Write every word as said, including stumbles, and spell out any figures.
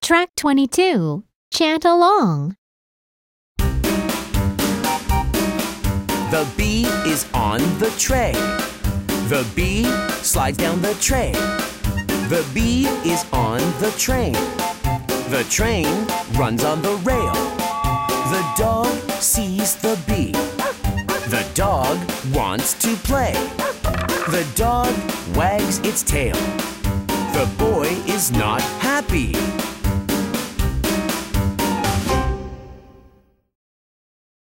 Track twenty-two. Chant along. The bee is on the tray. The bee slides down the tray. The bee is on the train. The train runs on the rail. The dog sees the bee. The dog wants to play. The dog wags its tail. The boy is not happy.